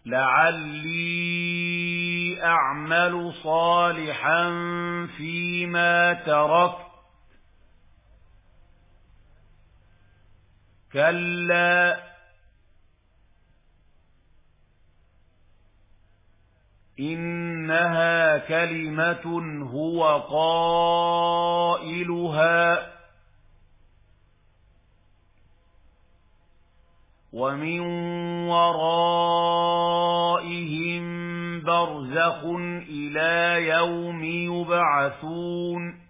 لعلي أعمل صالحا فيما تركت كلا إنها كلمة هو قائلها ومن ورائهم برزخ إلى يوم يبعثون